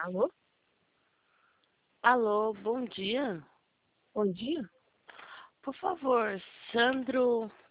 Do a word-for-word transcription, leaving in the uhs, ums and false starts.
Alô? Alô, bom dia. Bom dia? Por favor, Sandro